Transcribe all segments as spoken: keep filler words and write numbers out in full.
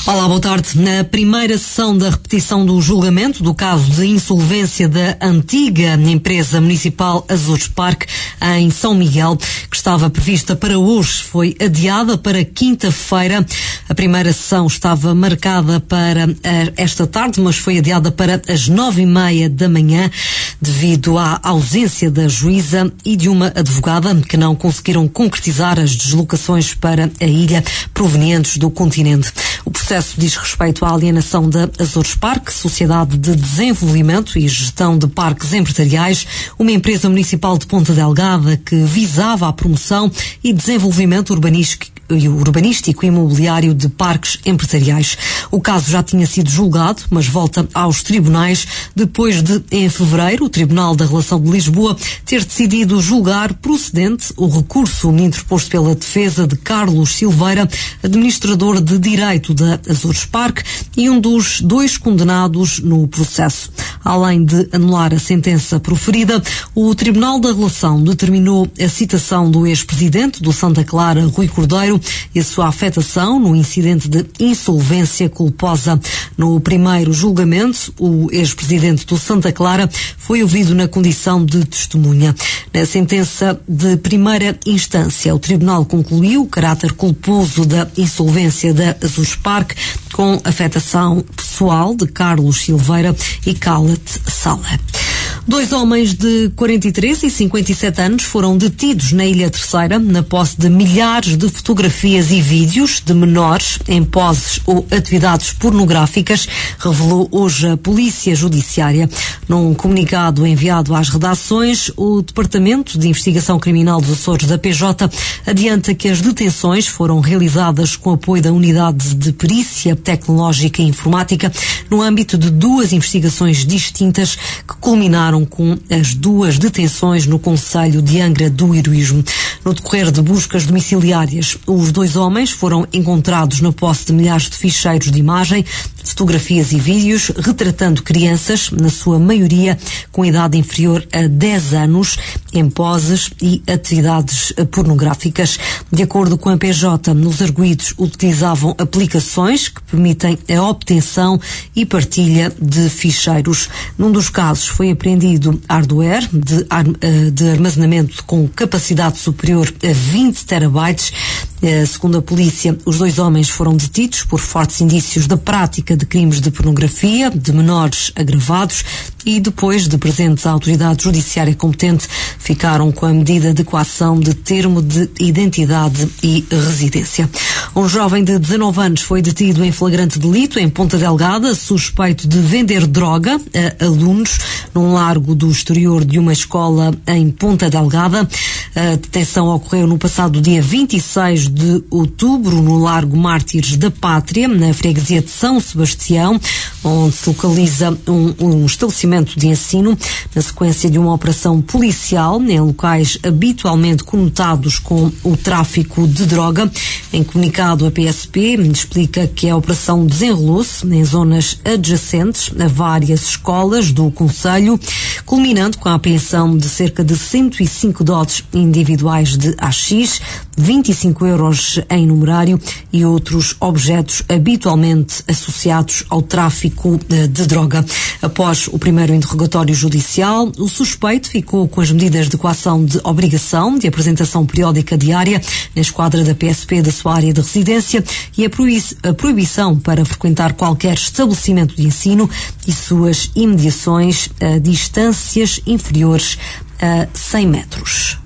Olá, boa tarde. Na primeira sessão da repetição do julgamento do caso de insolvência da antiga empresa municipal Azores Parque, em São Miguel, que estava prevista para hoje, foi adiada para quinta-feira. A primeira sessão estava marcada para esta tarde, mas foi adiada para as nove e meia da manhã, devido à ausência da juíza e de uma advogada que não conseguiram concretizar as deslocações para a ilha provenientes do continente. O processo diz respeito à alienação da Azores Parque, Sociedade de Desenvolvimento e Gestão de Parques Empresariais, uma empresa municipal de Ponta Delgada que visava a promoção e desenvolvimento urbanístico urbanístico e imobiliário de parques empresariais. O caso já tinha sido julgado, mas volta aos tribunais depois de, em fevereiro, o Tribunal da Relação de Lisboa ter decidido julgar procedente o recurso interposto pela defesa de Carlos Silveira, administrador de direito da Azores Parque e um dos dois condenados no processo. Além de anular a sentença proferida, o Tribunal da Relação determinou a citação do ex-presidente do Santa Clara, Rui Cordeiro, e a sua afetação no incidente de insolvência culposa. No primeiro julgamento, o ex-presidente do Santa Clara foi ouvido na condição de testemunha. Na sentença de primeira instância, o Tribunal concluiu o caráter culposo da insolvência da Azores Parque com afetação pessoal de Carlos Silveira e Khaled Saleh. Dois homens de quarenta e três e cinquenta e sete anos foram detidos na Ilha Terceira na posse de milhares de fotografias e vídeos de menores em poses ou atividades pornográficas, revelou hoje a Polícia Judiciária. Num comunicado enviado às redações, o Departamento de Investigação Criminal dos Açores da P J adianta que as detenções foram realizadas com apoio da Unidade de Perícia Tecnológica e Informática no âmbito de duas investigações distintas que culminaram com as duas detenções no concelho de Angra do Heroísmo. No decorrer de buscas domiciliárias, os dois homens foram encontrados na posse de milhares de ficheiros de imagem, fotografias e vídeos retratando crianças, na sua maioria com idade inferior a dez anos, em poses e atividades pornográficas. De acordo com a P J, os arguidos utilizavam aplicações que permitem a obtenção e partilha de ficheiros. Num dos casos foi apreendido hardware de, de armazenamento com capacidade superior a vinte terabytes. Segundo a polícia, os dois homens foram detidos por fortes indícios da prática de crimes de pornografia de menores agravados e, depois de presentes à autoridade judiciária competente, ficaram com a medida de coação de termo de identidade e residência. Um jovem de dezanove anos foi detido em flagrante delito em Ponta Delgada, suspeito de vender droga a alunos num largo do exterior de uma escola em Ponta Delgada. A detenção ocorreu no passado dia vinte e seis de outubro no Largo Mártires da Pátria, na freguesia de São Sebastião, onde se localiza um, um estabelecimento de ensino, na sequência de uma operação policial em locais habitualmente conotados com o tráfico de droga. Em comunicado, a P S P explica que a operação desenrolou-se em zonas adjacentes a várias escolas do concelho, culminando com a apreensão de cerca de cento e cinco doses individuais de haxixe, vinte e cinco euros em numerário e outros objetos habitualmente associados ao tráfico de, de droga. Após o primeiro interrogatório judicial, o suspeito ficou com as medidas de coação de obrigação de apresentação periódica diária na esquadra da P S P da sua área de residência e a, proibi- a proibição para frequentar qualquer estabelecimento de ensino e suas imediações a distâncias inferiores a cem metros.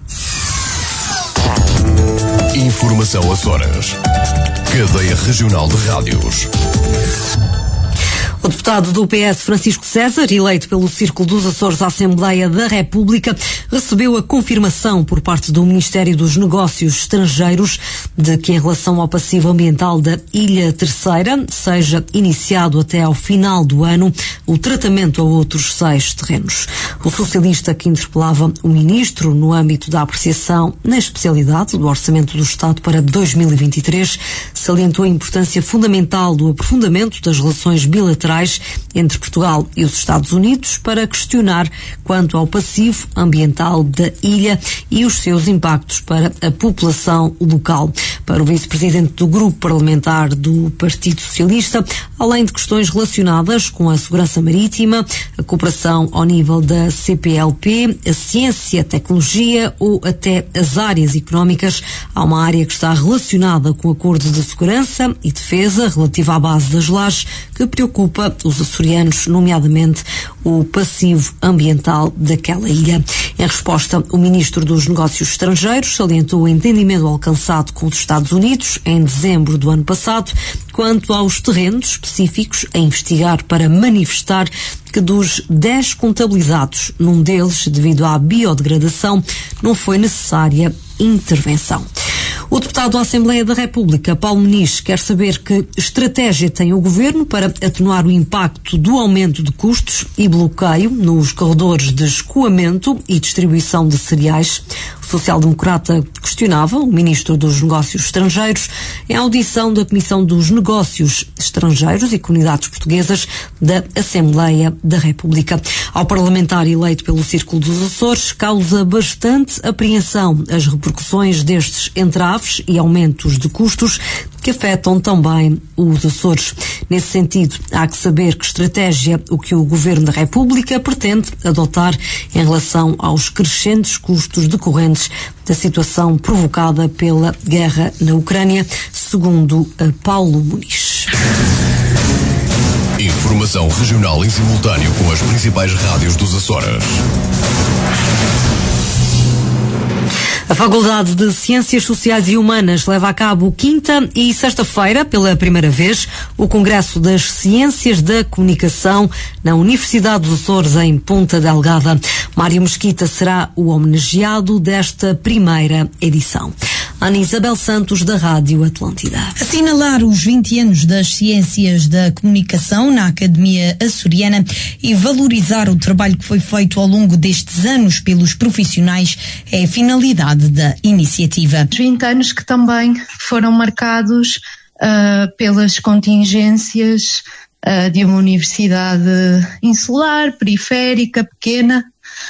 Informação Açores. Cadeia Regional de Rádios. O deputado do P S, Francisco César, eleito pelo Círculo dos Açores à Assembleia da República, recebeu a confirmação por parte do Ministério dos Negócios Estrangeiros de que, em relação ao passivo ambiental da Ilha Terceira, seja iniciado até ao final do ano o tratamento a outros seis terrenos. O socialista que interpelava o Ministro no âmbito da apreciação na especialidade do Orçamento do Estado para dois mil e vinte e três salientou a importância fundamental do aprofundamento das relações bilaterais bilaterais entre Portugal e os Estados Unidos para questionar quanto ao passivo ambiental da ilha e os seus impactos para a população local. Para o vice-presidente do grupo parlamentar do Partido Socialista, além de questões relacionadas com a segurança marítima, a cooperação ao nível da C P L P, a ciência, a tecnologia ou até as áreas económicas, há uma área que está relacionada com o acordo de segurança e defesa relativa à base das lajes que preocupa os açorianos, nomeadamente o passivo ambiental daquela ilha. Em resposta, o ministro dos Negócios Estrangeiros salientou o entendimento alcançado com os Estados Unidos em dezembro do ano passado quanto aos terrenos específicos a investigar para manifestar que dos dez contabilizados, num deles, devido à biodegradação, não foi necessária intervenção. O deputado da Assembleia da República, Paulo Muniz, quer saber que estratégia tem o Governo para atenuar o impacto do aumento de custos e bloqueio nos corredores de escoamento e distribuição de cereais. O social-democrata questionava o Ministro dos Negócios Estrangeiros em audição da Comissão dos Negócios Estrangeiros e Comunidades Portuguesas da Assembleia da República. Ao parlamentar eleito pelo Círculo dos Açores, causa bastante apreensão as repercussões destes entraves e aumentos de custos que afetam também os Açores. Nesse sentido, há que saber que estratégia o que o Governo da República pretende adotar em relação aos crescentes custos decorrentes da situação provocada pela guerra na Ucrânia, segundo Paulo Muniz. Informação regional em simultâneo com as principais rádios dos Açores. A Faculdade de Ciências Sociais e Humanas leva a cabo quinta e sexta-feira, pela primeira vez, o Congresso das Ciências da Comunicação na Universidade dos Açores, em Ponta Delgada. Mário Mesquita será o homenageado desta primeira edição. Ana Isabel Santos, da Rádio Atlântida. Assinalar os vinte anos das Ciências da Comunicação na Academia Açoriana e valorizar o trabalho que foi feito ao longo destes anos pelos profissionais é a finalidade da iniciativa. Os vinte anos que também foram marcados uh, pelas contingências uh, de uma universidade insular, periférica, pequena,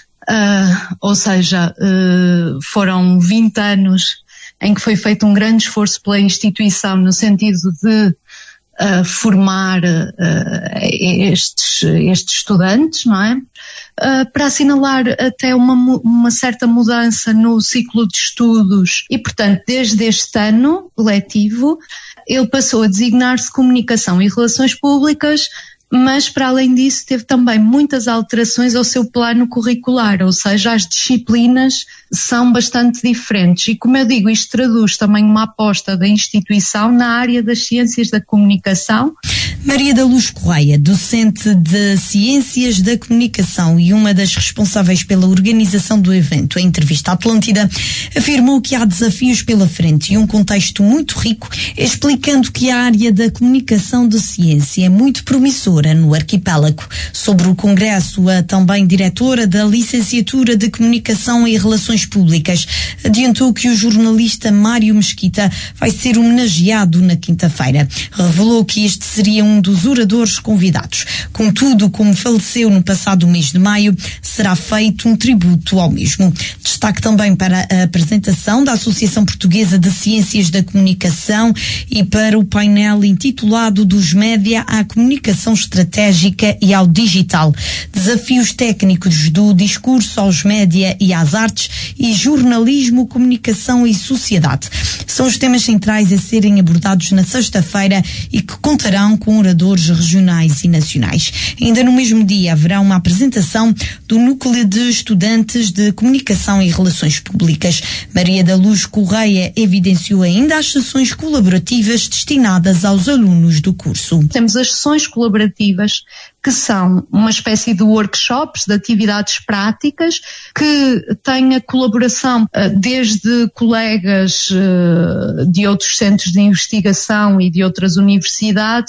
uh, ou seja, uh, foram vinte anos em que foi feito um grande esforço pela instituição no sentido de uh, formar uh, estes, estes estudantes, não é? Uh, para assinalar até uma, uma certa mudança no ciclo de estudos e, portanto, desde este ano letivo, ele passou a designar-se Comunicação e Relações Públicas, mas, para além disso, teve também muitas alterações ao seu plano curricular, ou seja, as disciplinas são bastante diferentes. E, como eu digo, isto traduz também uma aposta da instituição na área das ciências da comunicação. Maria da Luz Correia, docente de Ciências da Comunicação e uma das responsáveis pela organização do evento, em entrevista à Atlântida, afirmou que há desafios pela frente e um contexto muito rico, explicando que a área da comunicação de ciência é muito promissora no arquipélago. Sobre o congresso, a também diretora da Licenciatura de Comunicação e Relações Públicas adiantou que o jornalista Mário Mesquita vai ser homenageado na quinta-feira. Revelou que este seria um dos oradores convidados. Contudo, como faleceu no passado mês de maio, será feito um tributo ao mesmo. Destaque também para a apresentação da Associação Portuguesa de Ciências da Comunicação e para o painel intitulado Dos Média à Comunicação Estratégica e ao Digital. Desafios técnicos do discurso aos média e às artes e jornalismo, comunicação e sociedade. São os temas centrais a serem abordados na sexta-feira e que contarão com oradores regionais e nacionais. Ainda no mesmo dia haverá uma apresentação do Núcleo de Estudantes de Comunicação e Relações Públicas. Maria da Luz Correia evidenciou ainda as sessões colaborativas destinadas aos alunos do curso. Temos as sessões colaborativas, que são uma espécie de workshops, de atividades práticas, que têm a colaboração uh, desde colegas uh, de outros centros de investigação e de outras universidades,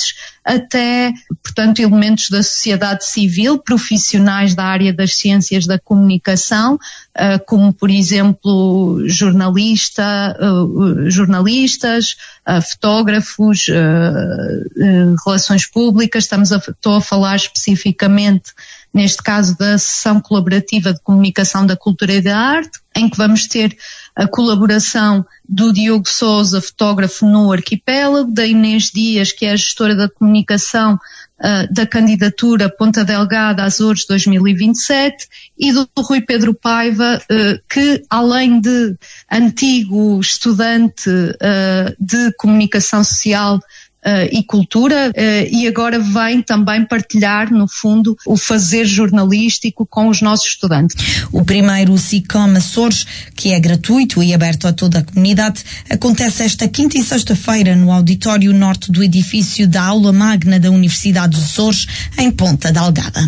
até, portanto, elementos da sociedade civil, profissionais da área das ciências da comunicação, como, por exemplo, jornalista, jornalistas, fotógrafos, relações públicas. Estamos a, estou a falar especificamente, neste caso, da Sessão Colaborativa de Comunicação da Cultura e da Arte, em que vamos ter a colaboração do Diogo Sousa, fotógrafo no Arquipélago, da Inês Dias, que é a gestora da comunicação uh, da candidatura Ponta Delgada Açores dois mil e vinte e sete, e do Rui Pedro Paiva, uh, que além de antigo estudante uh, de comunicação social Uh, e cultura, uh, e agora vem também partilhar, no fundo, o fazer jornalístico com os nossos estudantes. O primeiro SICOM Açores, que é gratuito e aberto a toda a comunidade, acontece esta quinta e sexta-feira no auditório norte do edifício da Aula Magna da Universidade dos Açores, em Ponta Delgada.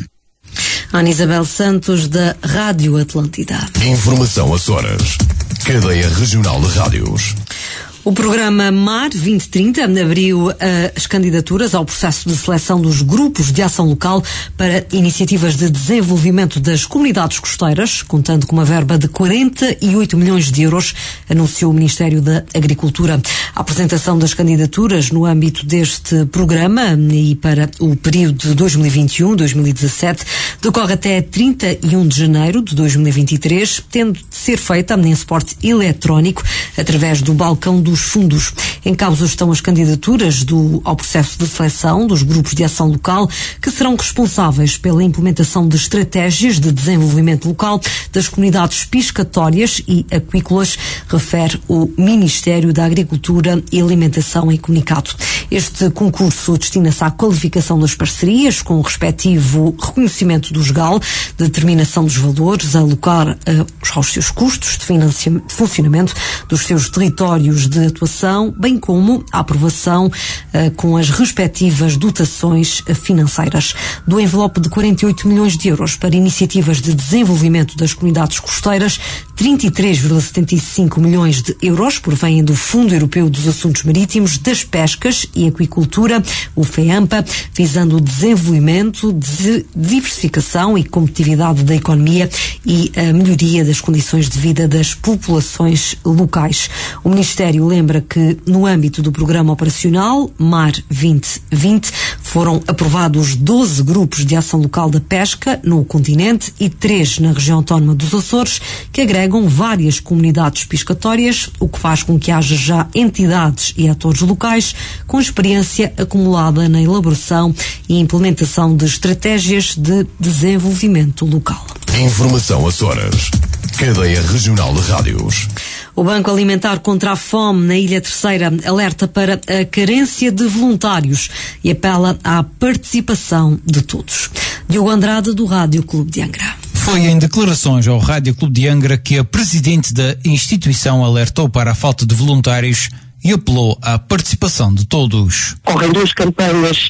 Ana Isabel Santos, da Rádio Atlântida. Informação Açores. Cadeia Regional de Rádios. O programa Mar vinte trinta abriu uh, as candidaturas ao processo de seleção dos grupos de ação local para iniciativas de desenvolvimento das comunidades costeiras, contando com uma verba de quarenta e oito milhões de euros, anunciou o Ministério da Agricultura. A apresentação das candidaturas no âmbito deste programa e para o período de dois mil e vinte e um a dois mil e dezassete decorre até trinta e um de janeiro de dois mil e vinte e três, tendo de ser feita em suporte eletrónico através do balcão do dos fundos. Em causa estão as candidaturas do, ao processo de seleção dos grupos de ação local, que serão responsáveis pela implementação de estratégias de desenvolvimento local das comunidades piscatórias e aquícolas, refere o Ministério da Agricultura e Alimentação em comunicado. Este concurso destina-se à qualificação das parcerias, com o respectivo reconhecimento do G A L, determinação dos valores, alocar uh, aos seus custos de, financiamento, de funcionamento dos seus territórios de atuação, bem como a aprovação uh, com as respectivas dotações uh, financeiras. Do envelope de quarenta e oito milhões de euros para iniciativas de desenvolvimento das comunidades costeiras, trinta e três vírgula setenta e cinco milhões de euros provêm do Fundo Europeu dos Assuntos Marítimos, das Pescas e Aquicultura, o FEAMPA, visando o desenvolvimento, de diversificação e competitividade da economia e a melhoria das condições de vida das populações locais. O Ministério lembra que, no âmbito do Programa Operacional Mar vinte vinte, foram aprovados doze grupos de ação local da pesca no continente e três na região autónoma dos Açores, que agregam várias comunidades piscatórias, o que faz com que haja já entidades e atores locais com experiência acumulada na elaboração e implementação de estratégias de desenvolvimento local. Informação Açores. Cadeia Regional de Rádios. O Banco Alimentar contra a Fome na Ilha Terceira alerta para a carência de voluntários e apela à participação de todos. Diogo Andrade, do Rádio Clube de Angra. Foi em declarações ao Rádio Clube de Angra que a presidente da instituição alertou para a falta de voluntários e apelou à participação de todos. Correm duas campanhas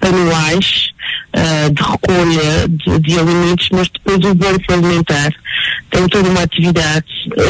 anuais uh, de recolha de, de alimentos, mas depois o Banco Alimentar tem toda uma atividade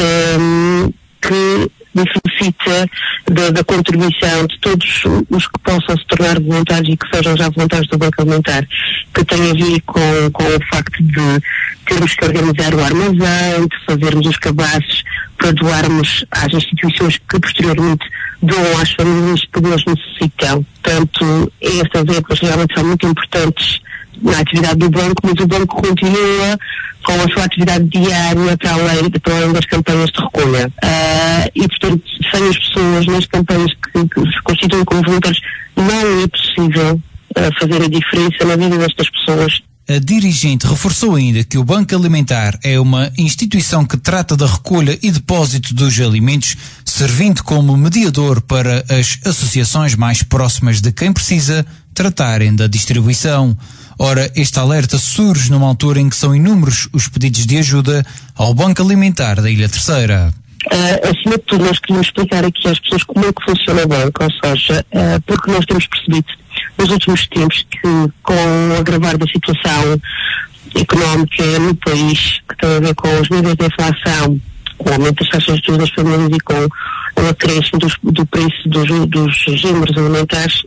um, que necessita da, da contribuição de todos os que possam se tornar voluntários e que sejam já voluntários do Banco Alimentar, que tem a ver com, com o facto de termos que organizar o armazém, de fazermos os cabazes para doarmos às instituições que posteriormente doam às famílias que eles necessitam. Portanto, estas épocas realmente são muito importantes na atividade do banco, mas o banco continua com a sua atividade diária para além, para além das campanhas de recolha. Uh, e, portanto, sem as pessoas nas campanhas que, que se constituem como voluntários, não é possível uh, fazer a diferença na vida destas pessoas. A dirigente reforçou ainda que o Banco Alimentar é uma instituição que trata da recolha e depósito dos alimentos, servindo como mediador para as associações mais próximas de quem precisa tratarem da distribuição. Ora, este alerta surge numa altura em que são inúmeros os pedidos de ajuda ao Banco Alimentar da Ilha Terceira. Uh, acima de tudo, nós queríamos explicar aqui às pessoas como é que funciona o banco, ou seja, uh, porque nós temos percebido nos últimos tempos que, com o agravar da situação económica no país, que tem a ver com os níveis de inflação, com o aumento das taxas de juros das famílias e com o acréscimo dos, do preço dos, dos gêneros alimentares,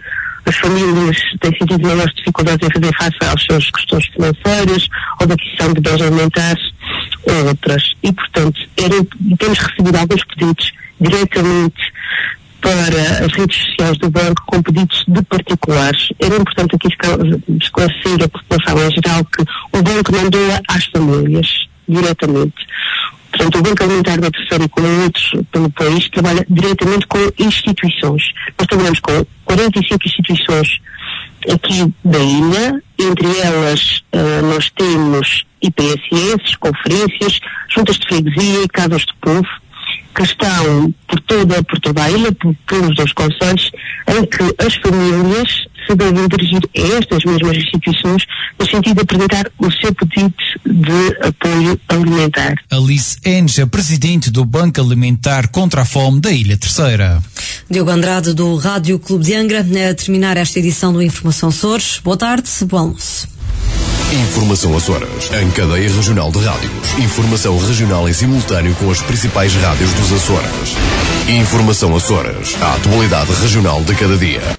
as famílias têm sentido maiores dificuldades em fazer face às suas questões financeiras ou da aquisição de bens alimentares ou outras. E, portanto, era, temos recebido alguns pedidos diretamente para as redes sociais do banco com pedidos de particulares. Era importante aqui esclarecer a população em geral que o banco não doa às famílias diretamente. Portanto, o Banco Alimentar da Terceira, como outros pelo país, trabalha diretamente com instituições. Nós trabalhamos com quarenta e cinco instituições aqui da ilha, entre elas uh, nós temos I P S S, conferências, juntas de freguesia e casas de povo, que estão por toda, por toda a ilha, por, pelos dois concelhos, em que as famílias se devem dirigir a estas mesmas instituições no sentido de apresentar o seu pedido de apoio alimentar. Alice Enja, presidente do Banco Alimentar contra a Fome da Ilha Terceira. Diogo Andrade, do Rádio Clube de Angra, a terminar esta edição do Informação Açores. Boa tarde, bom almoço. Informação Açores, em cadeia regional de rádios. Informação regional em simultâneo com as principais rádios dos Açores. Informação Açores, a atualidade regional de cada dia.